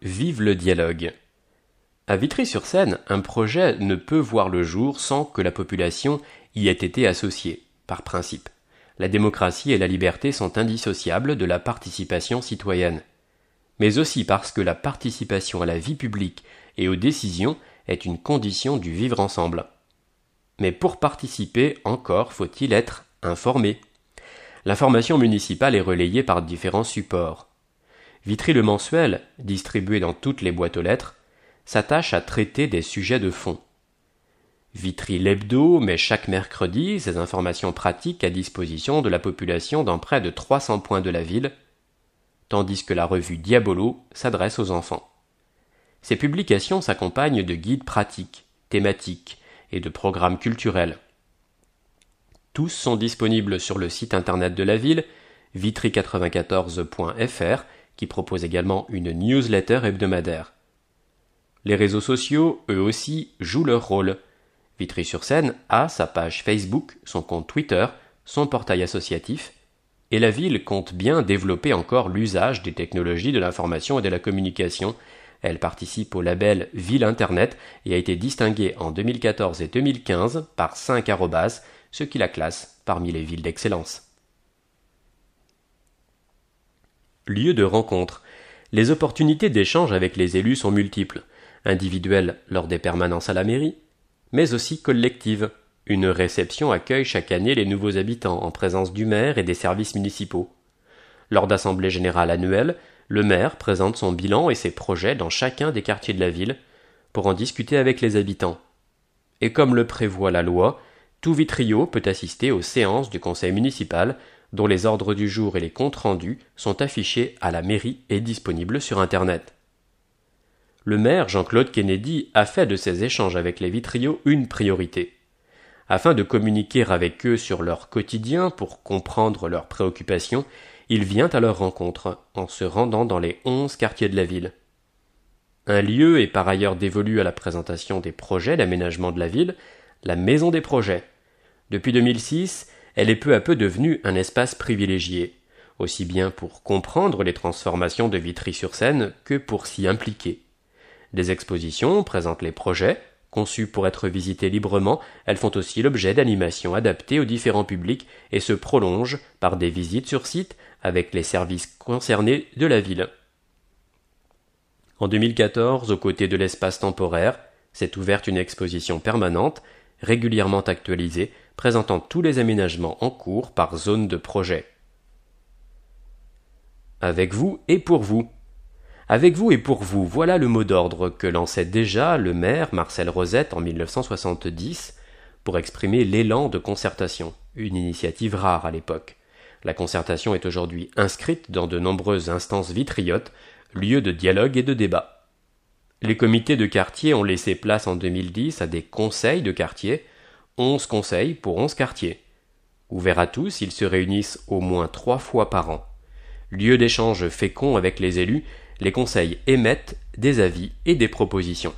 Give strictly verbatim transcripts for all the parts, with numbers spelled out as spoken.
Vive le dialogue. À Vitry-sur-Seine, un projet ne peut voir le jour sans que la population y ait été associée, par principe. La démocratie et la liberté sont indissociables de la participation citoyenne. Mais aussi parce que la participation à la vie publique et aux décisions est une condition du vivre ensemble. Mais pour participer, encore faut-il être informé. L'information municipale est relayée par différents supports. Vitry le mensuel, distribué dans toutes les boîtes aux lettres, s'attache à traiter des sujets de fond. Vitry l'hebdo met chaque mercredi ses informations pratiques à disposition de la population dans près de trois cents points de la ville, tandis que la revue Diabolo s'adresse aux enfants. Ces publications s'accompagnent de guides pratiques, thématiques et de programmes culturels. Tous sont disponibles sur le site internet de la ville, vitry quatre-vingt-quatorze point f r, qui propose également une newsletter hebdomadaire. Les réseaux sociaux, eux aussi, jouent leur rôle. Vitry-sur-Seine a sa page Facebook, son compte Twitter, son portail associatif, et la ville compte bien développer encore l'usage des technologies de l'information et de la communication. Elle participe au label Ville Internet et a été distinguée en deux mille quatorze et deux mille quinze par cinq arrobas, ce qui la classe parmi les villes d'excellence. Lieu de rencontre. Les opportunités d'échange avec les élus sont multiples, individuelles lors des permanences à la mairie, mais aussi collectives. Une réception accueille chaque année les nouveaux habitants en présence du maire et des services municipaux. Lors d'assemblées générales annuelles, le maire présente son bilan et ses projets dans chacun des quartiers de la ville pour en discuter avec les habitants. Et comme le prévoit la loi, tout Vitrio peut assister aux séances du conseil municipal dont les ordres du jour et les comptes rendus sont affichés à la mairie et disponibles sur Internet. Le maire Jean-Claude Kennedy a fait de ces échanges avec les Vitriots une priorité. Afin de communiquer avec eux sur leur quotidien pour comprendre leurs préoccupations, il vient à leur rencontre en se rendant dans les onze quartiers de la ville. Un lieu est par ailleurs dévolu à la présentation des projets d'aménagement de la ville, la Maison des projets. Depuis deux mille six, elle est peu à peu devenue un espace privilégié, aussi bien pour comprendre les transformations de Vitry-sur-Seine que pour s'y impliquer. Des expositions présentent les projets, conçues pour être visitées librement, elles font aussi l'objet d'animations adaptées aux différents publics et se prolongent par des visites sur site avec les services concernés de la ville. En deux mille quatorze, aux côtés de l'espace temporaire, s'est ouverte une exposition permanente, régulièrement actualisée, présentant tous les aménagements en cours par zone de projet. Avec vous et pour vous. Avec vous et pour vous, voilà le mot d'ordre que lançait déjà le maire Marcel Rosette en mille neuf cent soixante-dix pour exprimer l'élan de concertation, une initiative rare à l'époque. La concertation est aujourd'hui inscrite dans de nombreuses instances vitriotes, lieux de dialogue et de débat. Les comités de quartier ont laissé place en deux mille dix à des conseils de quartier, onze conseils pour onze quartiers. Ouverts à tous, ils se réunissent au moins trois fois par an. Lieu d'échange fécond avec les élus, les conseils émettent des avis et des propositions.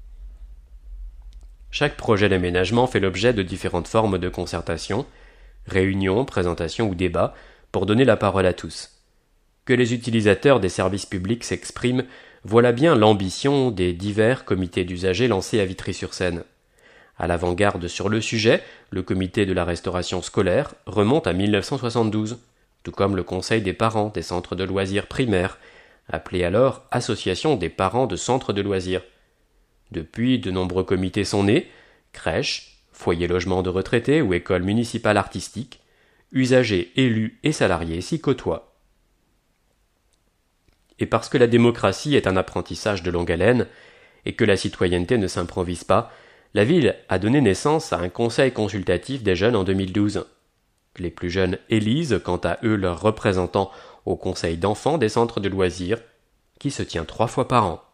Chaque projet d'aménagement fait l'objet de différentes formes de concertation, réunions, présentations ou débats, pour donner la parole à tous. Que les utilisateurs des services publics s'expriment, voilà bien l'ambition des divers comités d'usagers lancés à Vitry-sur-Seine. À l'avant-garde sur le sujet, le comité de la restauration scolaire remonte à mille neuf cent soixante-douze, tout comme le conseil des parents des centres de loisirs primaires, appelé alors Association des parents de centres de loisirs. Depuis, de nombreux comités sont nés, crèches, foyers logement de retraités ou écoles municipales artistiques, usagers, élus et salariés s'y côtoient. Et parce que la démocratie est un apprentissage de longue haleine, et que la citoyenneté ne s'improvise pas, la ville a donné naissance à un conseil consultatif des jeunes en deux mille douze. Les plus jeunes élisent quant à eux leurs représentants au conseil d'enfants des centres de loisirs, qui se tient trois fois par an.